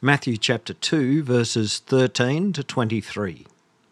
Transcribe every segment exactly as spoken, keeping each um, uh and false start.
Matthew chapter two, verses thirteen to twenty-three.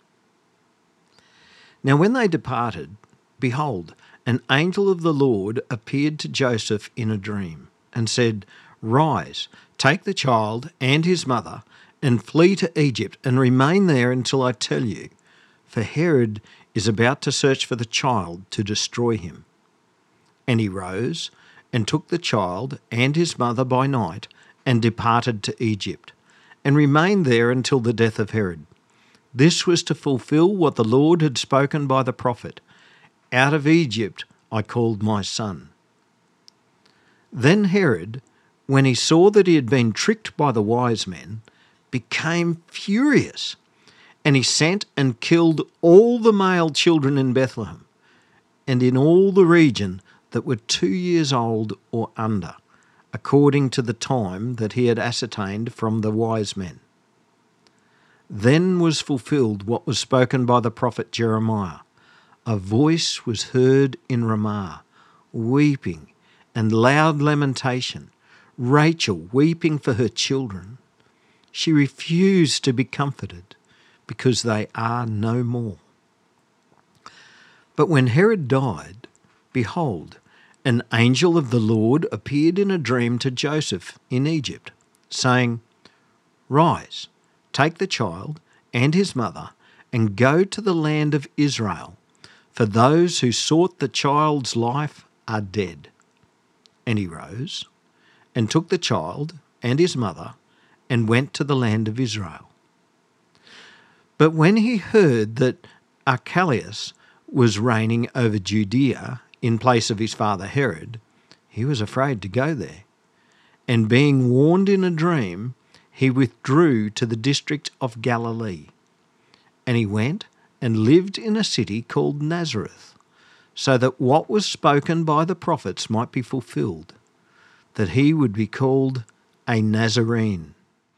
Now when they departed, behold, an angel of the Lord appeared to Joseph in a dream, and said, Rise, take the child and his mother, and flee to Egypt, and remain there until I tell you, for Herod is about to search for the child to destroy him. And he rose, and took the child and his mother by night, and departed to Egypt, and remained there until the death of Herod. This was to fulfill what the Lord had spoken by the prophet, Out of Egypt I called my son. Then Herod, when he saw that he had been tricked by the wise men, became furious, and he sent and killed all the male children in Bethlehem, and in all the region that were two years old or under, according to the time that he had ascertained from the wise men. Then was fulfilled what was spoken by the prophet Jeremiah. A voice was heard in Ramah, weeping and loud lamentation, Rachel weeping for her children. She refused to be comforted, because they are no more. But when Herod died, behold, an angel of the Lord appeared in a dream to Joseph in Egypt, saying, Rise, take the child and his mother, and go to the land of Israel, for those who sought the child's life are dead. And he rose, and took the child and his mother, and went to the land of Israel. But when he heard that Archelaus was reigning over Judea in place of his father Herod, he was afraid to go there. And being warned in a dream, he withdrew to the district of Galilee. And he went and lived in a city called Nazareth, so that what was spoken by the prophets might be fulfilled, that he would be called a Nazarene.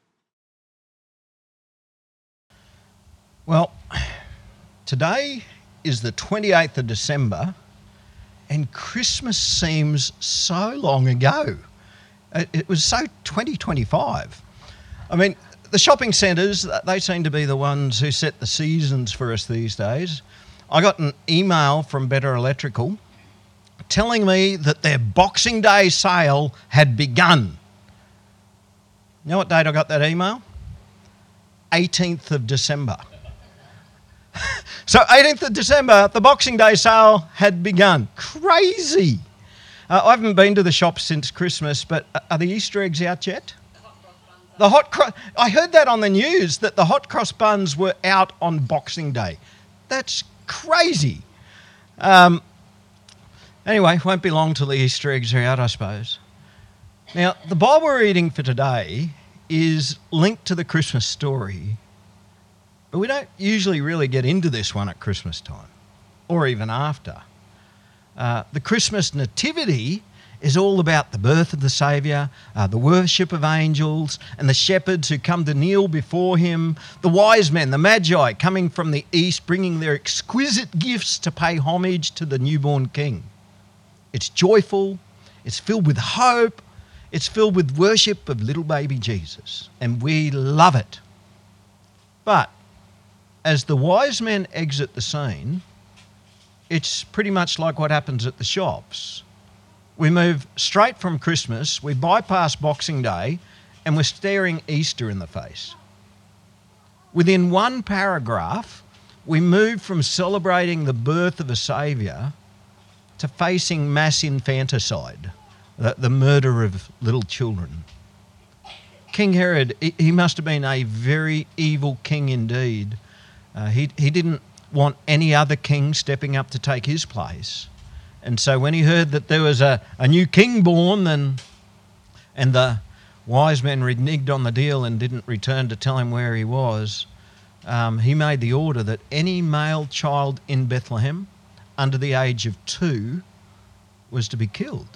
Well, today is the twenty-eighth of December, and Christmas seems so long ago. It, it was so twenty twenty-five. I mean, the shopping centres, they seem to be the ones who set the seasons for us these days. I got an email from Better Electrical telling me that their Boxing Day sale had begun. You know what date I got that email? eighteenth of December. So eighteenth of December, the Boxing Day sale had begun. Crazy. Uh, I haven't been to the shop since Christmas, but are the Easter eggs out yet? The hot cross, I heard that on the news, that the hot cross buns were out on Boxing Day. That's crazy. Um, anyway, won't be long till the Easter eggs are out, I suppose. Now, the Bible we're reading for today is linked to the Christmas story, but we don't usually really get into this one at Christmas time, or even after. Uh, the Christmas nativity is all about the birth of the Saviour, uh, the worship of angels, and the shepherds who come to kneel before him, the wise men, the magi, coming from the east, bringing their exquisite gifts to pay homage to the newborn king. It's joyful, it's filled with hope, it's filled with worship of little baby Jesus, and we love it. But as the wise men exit the scene, it's pretty much like what happens at the shops. We move straight from Christmas, we bypass Boxing Day, and we're staring Easter in the face. Within one paragraph, we move from celebrating the birth of a saviour to facing mass infanticide, the, the murder of little children. King Herod, he, he must have been a very evil king indeed. Uh, he, he didn't want any other king stepping up to take his place. And so when he heard that there was a, a new king born, then, and the wise men reneged on the deal and didn't return to tell him where he was, um, he made the order that any male child in Bethlehem under the age of two was to be killed.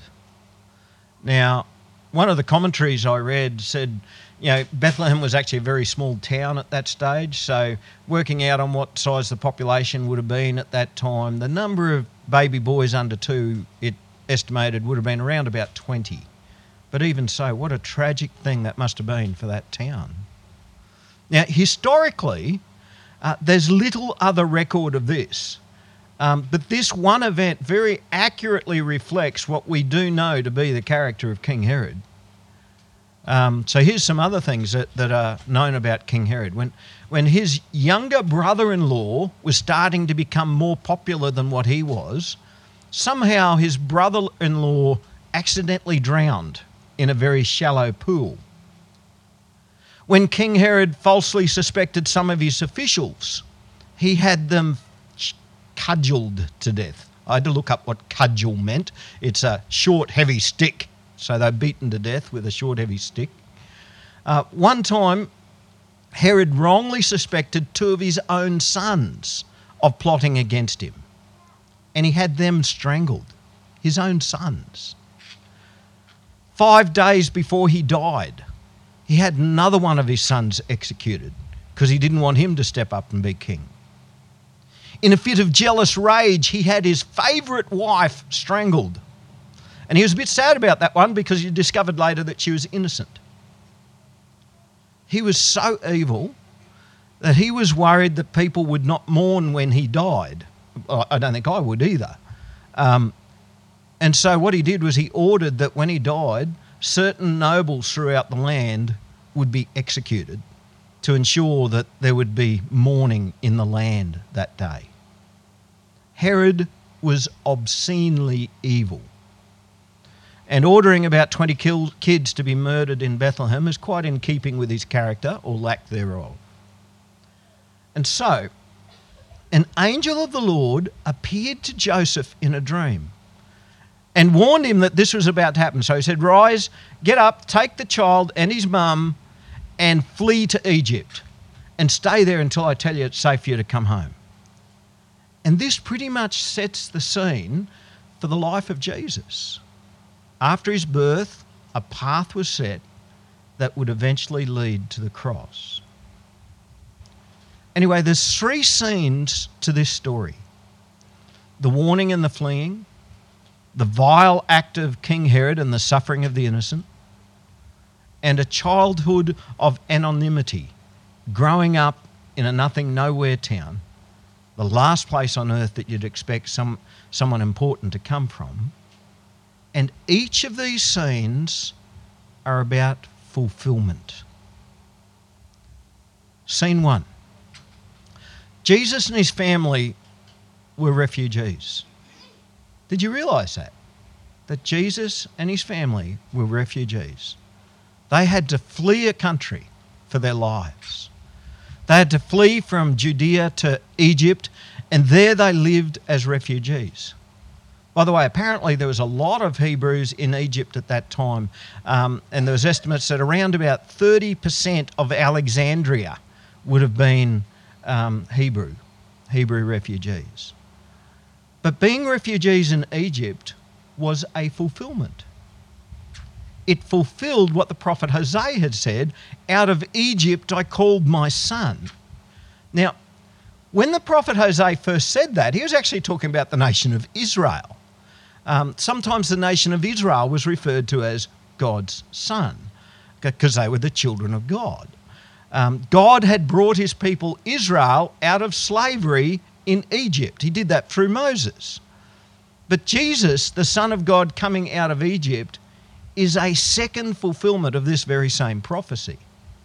Now, one of the commentaries I read said, you know, Bethlehem was actually a very small town at that stage, so working out on what size the population would have been at that time, the number of baby boys under two, it estimated, would have been around about twenty. But even so, what a tragic thing that must have been for that town. Now, historically, uh, there's little other record of this. Um, but this one event very accurately reflects what we do know to be the character of King Herod. Um, so here's some other things that, that are known about King Herod. When, when his younger brother-in-law was starting to become more popular than what he was, somehow his brother-in-law accidentally drowned in a very shallow pool. When King Herod falsely suspected some of his officials, he had them cudgeled to death. I had to look up what cudgel meant. It's a short, heavy stick. So they're beaten to death with a short, heavy stick. Uh, one time, Herod wrongly suspected two of his own sons of plotting against him. And he had them strangled, his own sons. Five days before he died, he had another one of his sons executed because he didn't want him to step up and be king. In a fit of jealous rage, he had his favourite wife strangled. And he was a bit sad about that one because he discovered later that she was innocent. He was so evil that he was worried that people would not mourn when he died. I don't think I would either. Um, and so what he did was he ordered that when he died, certain nobles throughout the land would be executed to ensure that there would be mourning in the land that day. Herod was obscenely evil. And ordering about twenty kids to be murdered in Bethlehem is quite in keeping with his character, or lack thereof. And so, an angel of the Lord appeared to Joseph in a dream and warned him that this was about to happen. So he said, "Rise, get up, take the child and his mum and flee to Egypt and stay there until I tell you it's safe for you to come home." And this pretty much sets the scene for the life of Jesus. After his birth, a path was set that would eventually lead to the cross. Anyway, there's three scenes to this story: the warning and the fleeing, the vile act of King Herod and the suffering of the innocent, and a childhood of anonymity, growing up in a nothing nowhere town, the last place on earth that you'd expect some someone important to come from. And each of these scenes are about fulfillment. Scene one. Jesus and his family were refugees. Did you realise that? That Jesus and his family were refugees. They had to flee a country for their lives. They had to flee from Judea to Egypt, and there they lived as refugees. By the way, apparently there was a lot of Hebrews in Egypt at that time, um, and there was estimates that around about thirty percent of Alexandria would have been um, Hebrew, Hebrew refugees. But being refugees in Egypt was a fulfillment. It fulfilled what the prophet Hosea had said, "Out of Egypt I called my son." Now, when the prophet Hosea first said that, he was actually talking about the nation of Israel. Um, sometimes the nation of Israel was referred to as God's son because they were the children of God. Um, God had brought his people Israel out of slavery in Egypt. He did that through Moses. But Jesus, the Son of God coming out of Egypt, is a second fulfillment of this very same prophecy.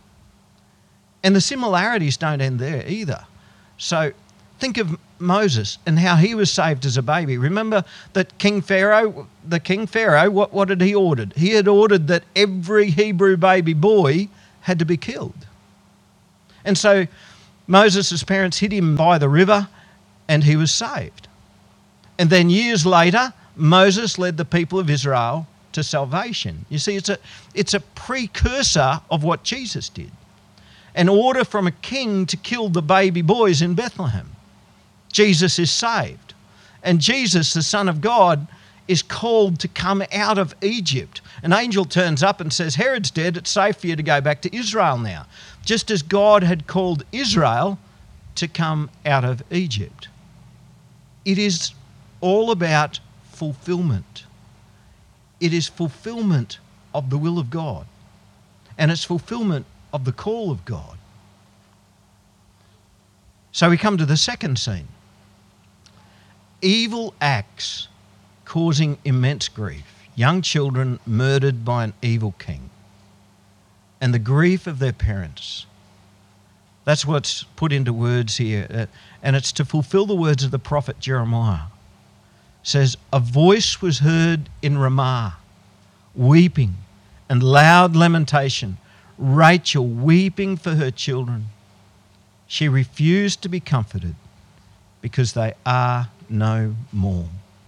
And the similarities don't end there either. So think of Moses and how he was saved as a baby. Remember that King Pharaoh, the King Pharaoh, what, what had he ordered? He had ordered that every Hebrew baby boy had to be killed. And so Moses' parents hid him by the river and he was saved. And then years later, Moses led the people of Israel to salvation. You see, it's a, it's a precursor of what Jesus did. An order from a king to kill the baby boys in Bethlehem. Jesus is saved. And Jesus, the Son of God, is called to come out of Egypt. An angel turns up and says, "Herod's dead, it's safe for you to go back to Israel now." Just as God had called Israel to come out of Egypt. It is all about fulfillment. It is fulfillment of the will of God, and it's fulfillment of the call of God. So we come to the second scene. Evil acts causing immense grief. Young children murdered by an evil king. And the grief of their parents. That's what's put into words here. Uh, and it's to fulfill the words of the prophet Jeremiah. It says, a voice was heard in Ramah, weeping and loud lamentation. Rachel weeping for her children. She refused to be comforted because they are no more.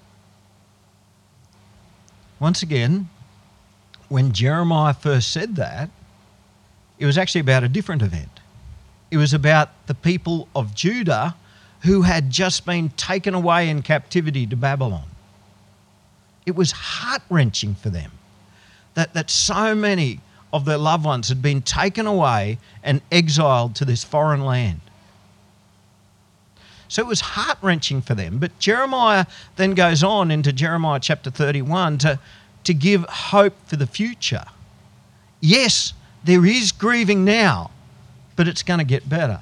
Once again, when Jeremiah first said that, it was actually about a different event. It was about the people of Judah who had just been taken away in captivity to Babylon. It was heart-wrenching for them that, that so many of their loved ones had been taken away and exiled to this foreign land. So it was heart-wrenching for them. But Jeremiah then goes on into Jeremiah chapter thirty-one to, to give hope for the future. Yes, there is grieving now, but it's going to get better.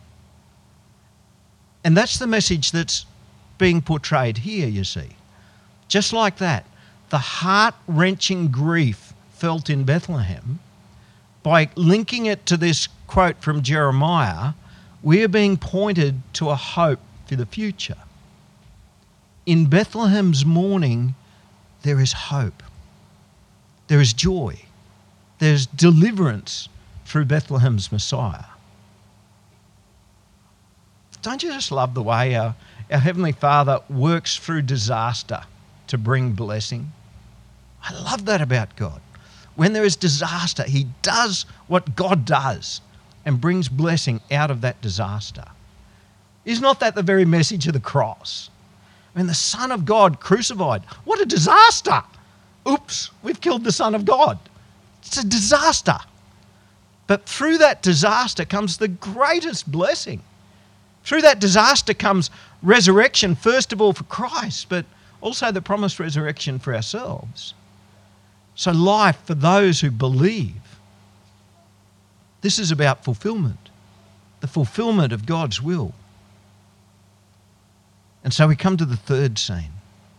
And that's the message that's being portrayed here, you see. Just like that, the heart-wrenching grief felt in Bethlehem, by linking it to this quote from Jeremiah, we are being pointed to a hope for the future. In Bethlehem's mourning, there is hope. There is joy. There's deliverance through Bethlehem's Messiah. Don't you just love the way our, our Heavenly Father works through disaster to bring blessing? I love that about God. When there is disaster, he does what God does and brings blessing out of that disaster. Is not that the very message of the cross? I mean, the Son of God crucified. What a disaster! Oops, we've killed the Son of God. It's a disaster. But through that disaster comes the greatest blessing. Through that disaster comes resurrection, first of all for Christ, but also the promised resurrection for ourselves. So life for those who believe. This is about fulfillment, the fulfillment of God's will. And so we come to the third scene.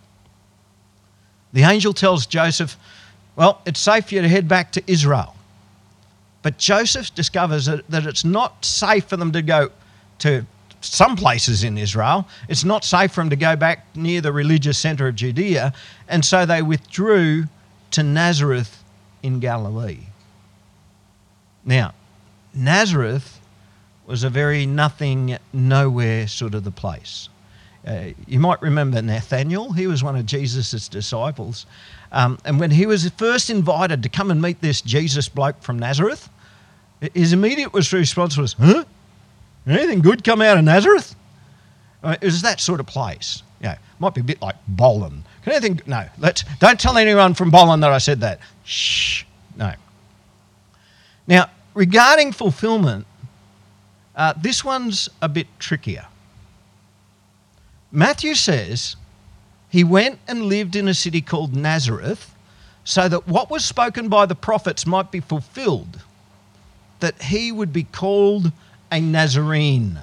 The angel tells Joseph, well, it's safe for you to head back to Israel. But Joseph discovers that, that it's not safe for them to go to some places in Israel. It's not safe for them to go back near the religious centre of Judea. And so they withdrew to Nazareth in Galilee. Now, Nazareth was a very nothing, nowhere sort of the place. Uh, you might remember Nathanael. He was one of Jesus' disciples. Um, and when he was first invited to come and meet this Jesus bloke from Nazareth, his immediate response was, huh? Anything good come out of Nazareth? Uh, it was that sort of place. You know, might be a bit like Bolin. Can anything? No, let's, don't tell anyone from Bolin that I said that. Shh, no. Now, regarding fulfillment, uh, this one's a bit trickier. Matthew says he went and lived in a city called Nazareth so that what was spoken by the prophets might be fulfilled, that he would be called a Nazarene.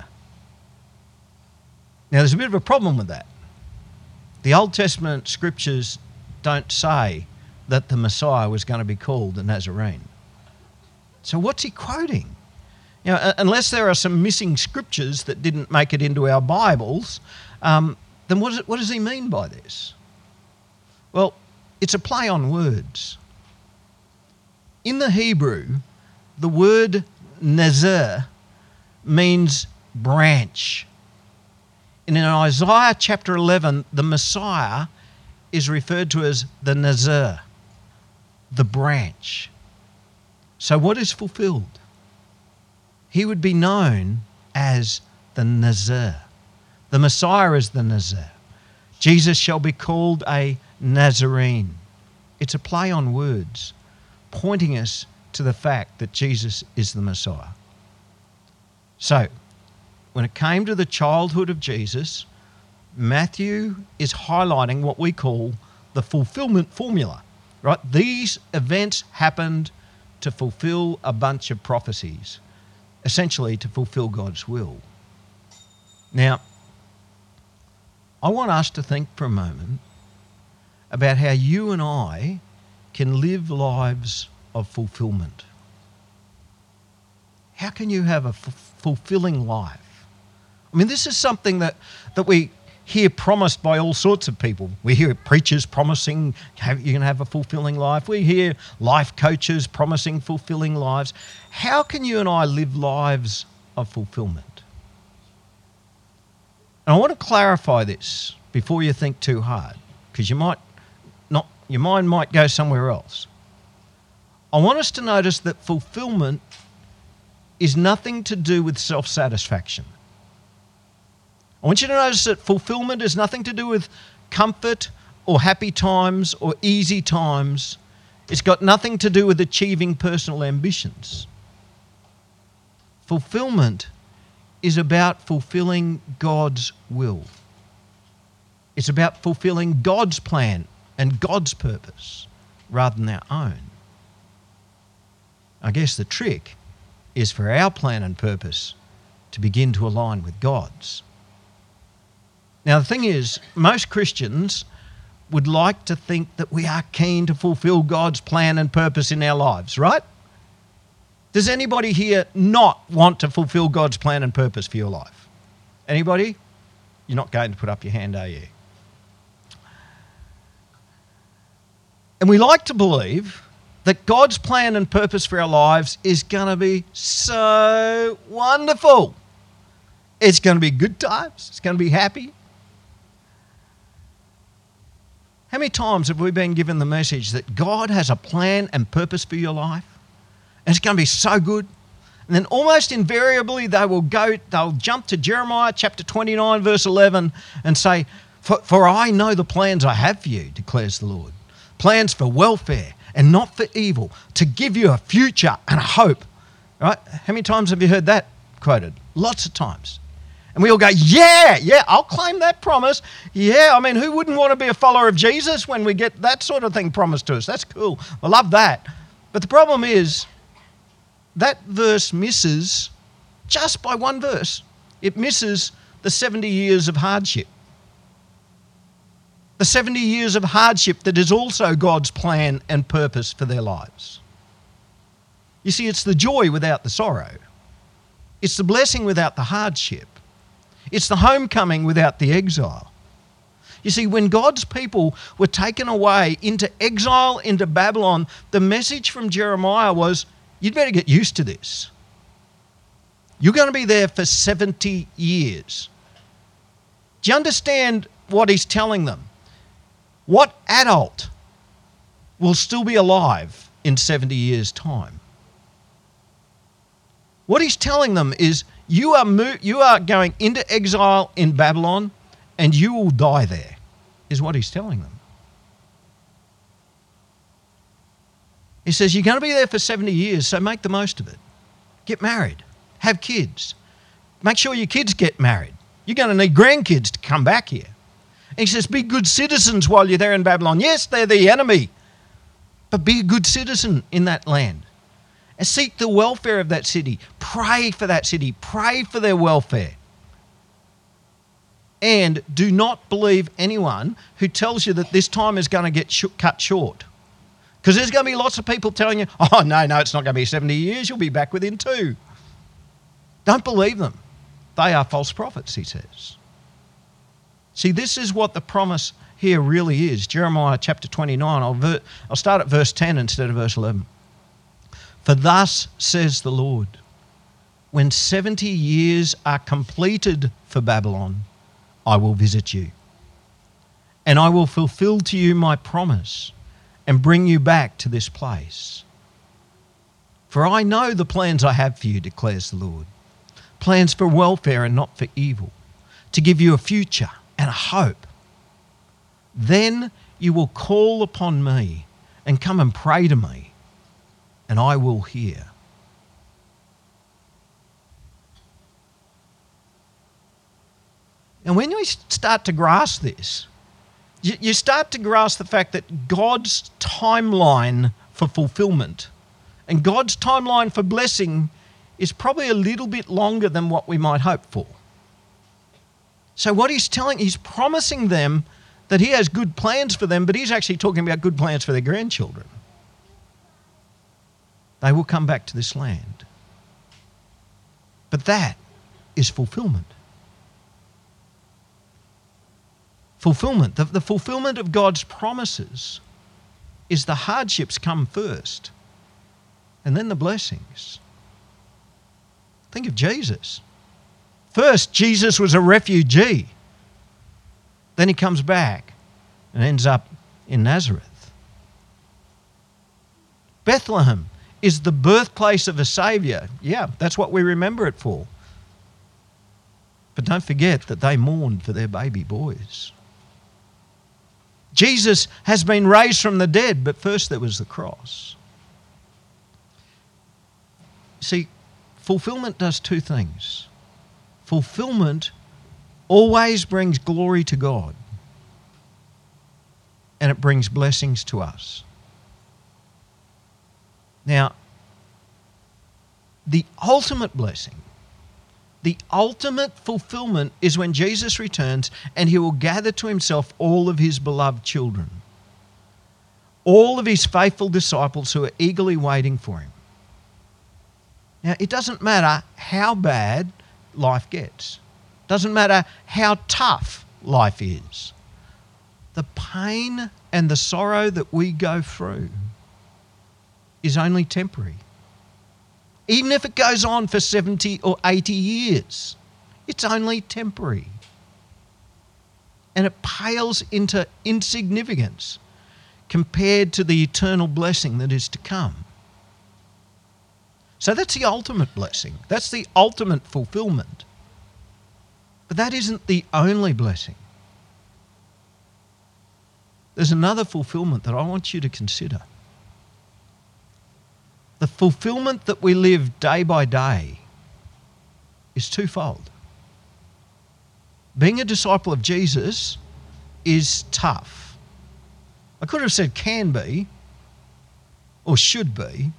Now, there's a bit of a problem with that. The Old Testament scriptures don't say that the Messiah was going to be called a Nazarene. So what's he quoting? You know, unless there are some missing scriptures that didn't make it into our Bibles, um, then what, is it, what does he mean by this? Well, it's a play on words. In the Hebrew, the word nazir means branch. And in Isaiah chapter eleven, the Messiah is referred to as the Nazir, the branch. So what is fulfilled? He would be known as the Nazir. The Messiah is the Nazir. Jesus shall be called a Nazarene. It's a play on words, pointing us to the fact that Jesus is the Messiah. So, when it came to the childhood of Jesus, Matthew is highlighting what we call the fulfillment formula. right? These events happened to fulfill a bunch of prophecies, essentially to fulfill God's will. Now, I want us to think for a moment about how you and I can live lives of fulfillment. How can you have a f- fulfilling life? I mean, this is something that, that we hear promised by all sorts of people. We hear preachers promising have, you can have a fulfilling life. We hear life coaches promising fulfilling lives. How can you and I live lives of fulfillment? And I want to clarify this before you think too hard, because you might not, your mind might go somewhere else. I want us to notice that fulfillment is nothing to do with self-satisfaction. I want you to notice that fulfillment is nothing to do with comfort or happy times or easy times. It's got nothing to do with achieving personal ambitions. Fulfillment is about fulfilling God's will. It's about fulfilling God's plan and God's purpose rather than our own. I guess the trick is for our plan and purpose to begin to align with God's. Now, the thing is, most Christians would like to think that we are keen to fulfill God's plan and purpose in our lives, right? Does anybody here not want to fulfill God's plan and purpose for your life? Anybody? You're not going to put up your hand, are you? And we like to believe that God's plan and purpose for our lives is going to be so wonderful. It's going to be good times. It's going to be happy. How many times have we been given the message that God has a plan and purpose for your life? And it's going to be so good. And then almost invariably they will go, they'll jump to Jeremiah chapter twenty-nine, verse eleven and say, for, for I know the plans I have for you, declares the Lord. Plans for welfare and not for evil, to give you a future and a hope. Right? How many times have you heard that quoted? Lots of times. And we all go, yeah, yeah, I'll claim that promise. Yeah, I mean, who wouldn't want to be a follower of Jesus when we get that sort of thing promised to us? That's cool. I love that. But the problem is that verse misses, just by one verse, it misses the seventy years of hardship. The seventy years of hardship that is also God's plan and purpose for their lives. You see, it's the joy without the sorrow. It's the blessing without the hardship. It's the homecoming without the exile. You see, when God's people were taken away into exile into Babylon, the message from Jeremiah was, you'd better get used to this. You're going to be there for seventy years. Do you understand what he's telling them? What adult will still be alive in seventy years' time? What he's telling them is, you are mo- you are going into exile in Babylon and you will die there, is what he's telling them. He says, you're going to be there for seventy years, so make the most of it. Get married. Have kids. Make sure your kids get married. You're going to need grandkids to come back here. And he says, be good citizens while you're there in Babylon. Yes, they're the enemy, but be a good citizen in that land. And seek the welfare of that city. Pray for that city. Pray for their welfare. And do not believe anyone who tells you that this time is going to get sh- cut short. Because there's going to be lots of people telling you, oh, no, no, it's not going to be seventy years. You'll be back within two. Don't believe them. They are false prophets, he says. See, this is what the promise here really is. Jeremiah chapter twenty-nine. I'll, ver- I'll start at verse ten instead of verse eleven. For thus says the Lord, when seventy years are completed for Babylon, I will visit you. And I will fulfill to you my promise and bring you back to this place. For I know the plans I have for you, declares the Lord. Plans for welfare and not for evil, to give you a future and a hope. Then you will call upon me and come and pray to me, and I will hear. And when we start to grasp this, You, you start to grasp the fact that God's timeline for fulfillment and God's timeline for blessing is probably a little bit longer than what we might hope for. So what he's telling, he's promising them that he has good plans for them, but he's actually talking about good plans for their grandchildren. They will come back to this land. But that is fulfillment. Fulfillment, the, the fulfillment of God's promises is the hardships come first and then the blessings. Think of Jesus. First, Jesus was a refugee. Then he comes back and ends up in Nazareth. Bethlehem is the birthplace of a Saviour. Yeah, that's what we remember it for. But don't forget that they mourned for their baby boys. Jesus has been raised from the dead, but first there was the cross. See, fulfillment does two things. Fulfillment always brings glory to God, and it brings blessings to us. Now, the ultimate blessing, the ultimate fulfillment is when Jesus returns and he will gather to himself all of his beloved children, all of his faithful disciples who are eagerly waiting for him. Now, it doesn't matter how bad life gets. Doesn't matter how tough life is. The pain and the sorrow that we go through is only temporary. Even if it goes on for seventy or eighty years, it's only temporary. And it pales into insignificance compared to the eternal blessing that is to come. So that's the ultimate blessing. That's the ultimate fulfillment. But that isn't the only blessing. There's another fulfillment that I want you to consider. The fulfillment that we live day by day is twofold. Being a disciple of Jesus is tough. I could have said can be or should be,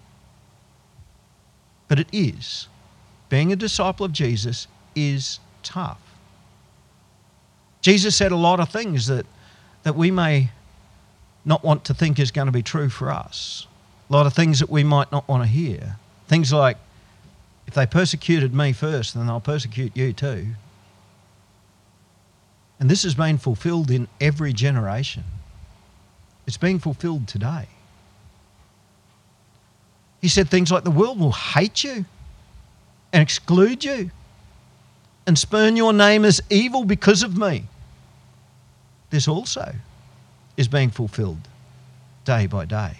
but it is. Being a disciple of Jesus is tough. Jesus said a lot of things that, that we may not want to think is going to be true for us. A lot of things that we might not want to hear. Things like, if they persecuted me first, then they'll persecute you too. And this has been fulfilled in every generation. It's being fulfilled today. He said things like, the world will hate you and exclude you and spurn your name as evil because of me. This also is being fulfilled day by day.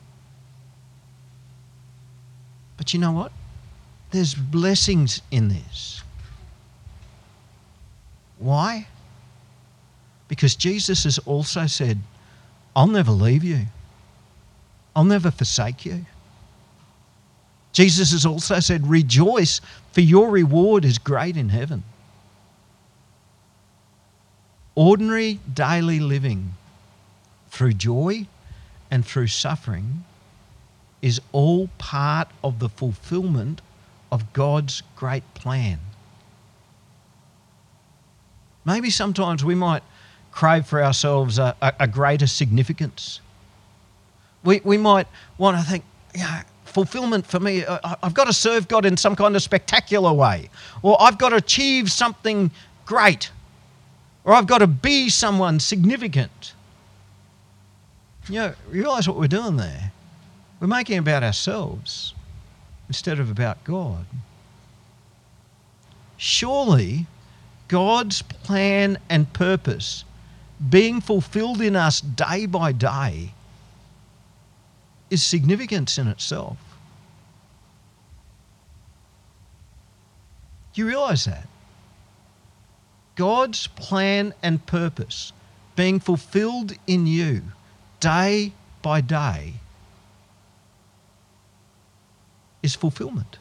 But you know what? There's blessings in this. Why? Because Jesus has also said, I'll never leave you. I'll never forsake you. Jesus has also said, rejoice, for your reward is great in heaven. Ordinary daily living through joy and through suffering is all part of the fulfillment of God's great plan. Maybe sometimes we might crave for ourselves a, a, a greater significance. We, we might want to think, yeah, fulfillment for me, I, I've got to serve God in some kind of spectacular way, or I've got to achieve something great, or I've got to be someone significant. You know, realise what we're doing there. We're making it about ourselves instead of about God. Surely God's plan and purpose being fulfilled in us day by day is significance in itself. Do you realise that? God's plan and purpose being fulfilled in you day by day is fulfillment.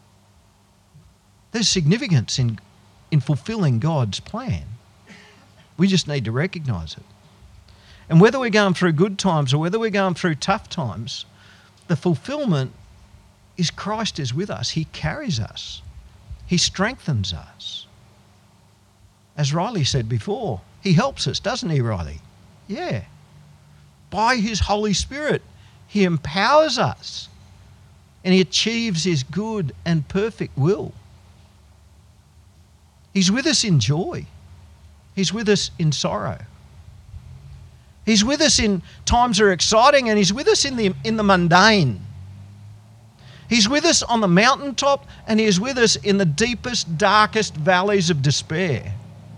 There's significance in, in fulfilling God's plan. We just need to recognise it. And whether we're going through good times or whether we're going through tough times, the fulfilment is Christ is with us. He carries us. He strengthens us. As Riley said before, he helps us, doesn't he, Riley? Yeah. By his Holy Spirit, he empowers us and he achieves his good and perfect will. He's with us in joy. He's with us in sorrow. He's with us in times that are exciting, and he's with us in the, in the mundane. He's with us on the mountaintop, and he is with us in the deepest, darkest valleys of despair.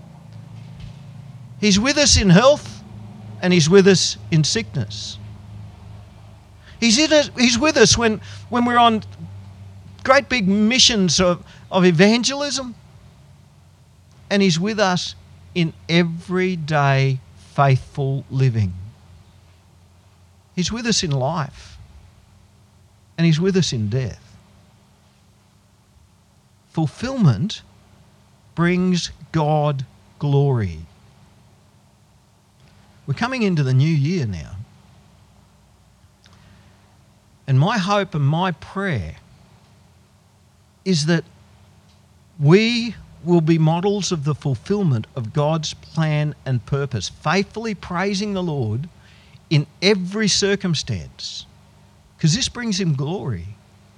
He's with us in health, and he's with us in sickness. He's, in us, he's with us when, when we're on great big missions of, of evangelism, and he's with us in everyday faithful living. He's with us in life, and he's with us in death. Fulfillment brings God glory. We're coming into the new year now. And my hope and my prayer is that we will be models of the fulfillment of God's plan and purpose, faithfully praising the Lord in every circumstance, because this brings him glory.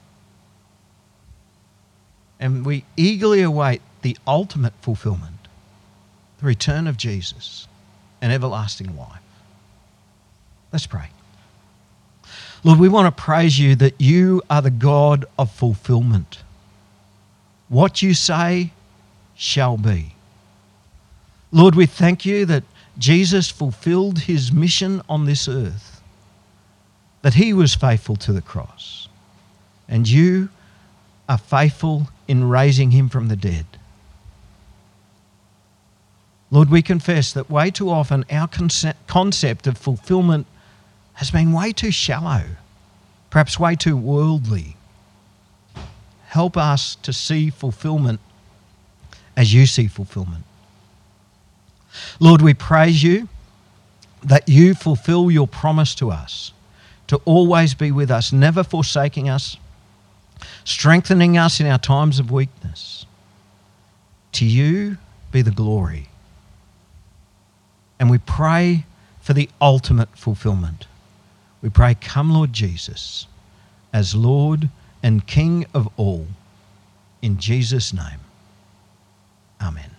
And we eagerly await the ultimate fulfillment, the return of Jesus and everlasting life. Let's pray. Lord, we want to praise you that you are the God of fulfillment. What you say shall be. Lord, we thank you that Jesus fulfilled his mission on this earth, that he was faithful to the cross, and you are faithful in raising him from the dead. Lord, we confess that way too often our concept of fulfillment has been way too shallow, perhaps way too worldly. Help us to see fulfillment as you see fulfillment. Lord, we praise you that you fulfill your promise to us, to always be with us, never forsaking us, strengthening us in our times of weakness. To you be the glory. And we pray for the ultimate fulfillment. We pray, come Lord Jesus, as Lord and King of all, in Jesus' name. Amen.